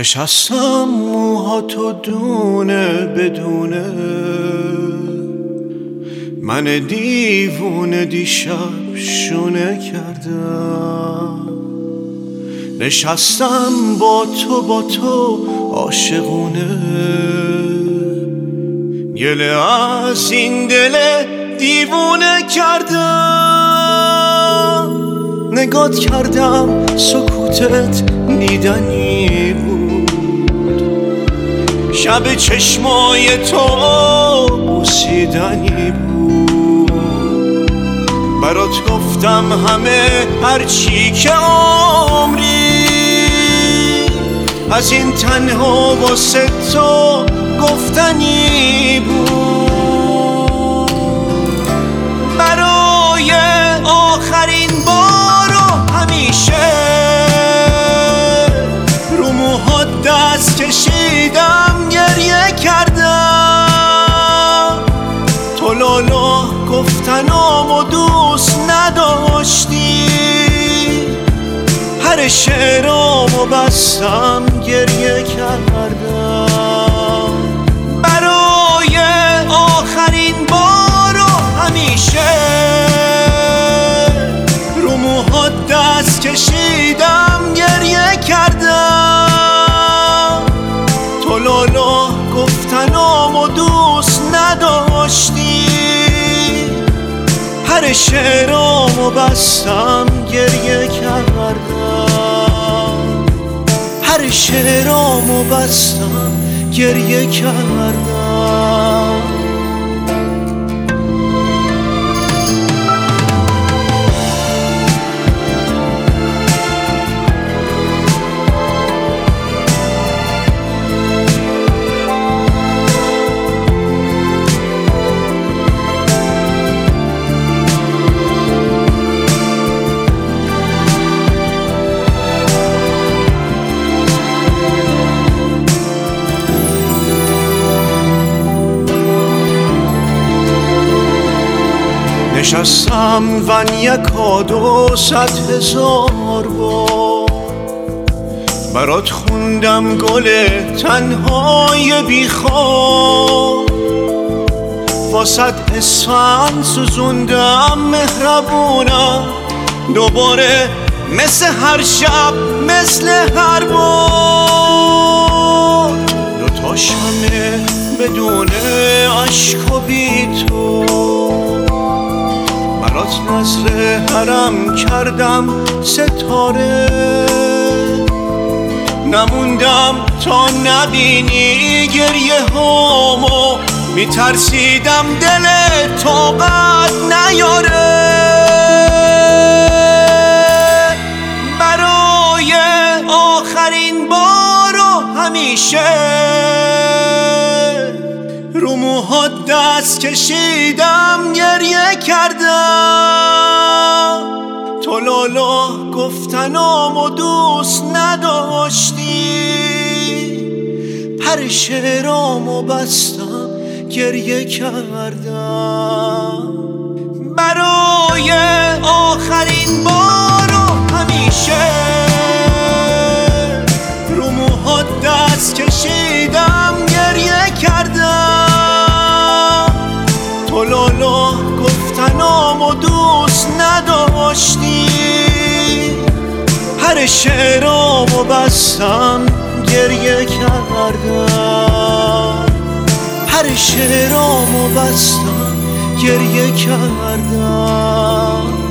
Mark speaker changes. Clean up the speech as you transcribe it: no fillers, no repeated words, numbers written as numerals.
Speaker 1: نشستم موهاتو دونه بدونه، من دیوونه دیشب شونه کردم. نشستم با تو عاشقونه، گله از این دل دیوونه کردم. نگات کردم سکوتت نیدنی بود، شب چشمای تو بوسیدنی بود. برات گفتم همه هرچی که عمری، از این تنها واسه تو گفتنی بود. برای آخرین بار و همیشه رو موهات دست کشیدم گریه کردم. تو لالا گفتنامو دوست نداشتی، هر شعرامو بستم گریه کردم. برای آخرین بار و همیشه رو موهات دست کشیدم گریه کردم. تو لالا گفتنامو دوست نداشتی، هر شعرامو بستم گریه کردم. هر شعرامو بستم گریه کردم. نشستم ون یکا 200,000 بار، برات خوندم گل تنهای بیخواب. واسد اسفند سوزوندم مهربونم، دوباره مثل هر شب مثل هر بار. دوتا شمه بدون عشق و بی تو، برات نذر حرم کردم ستاره. نموندم تا نبینی گریه هامو، میترسیدم دل طاقت نیاره. برای آخرین بار و همیشه رو موهات دست کشیدم گریه کردم. تو لالا گفتنامو دوست نداشتی، هر شعرامو بستم گریه کردم. برای آخرین بار و همیشه رو موهات دست کشیدم گریه کردم. تو لالا گفتنامو دوست نداشتی، هر شعرامو بستم گریه کردم. هر شعرامو بستم گریه کردم.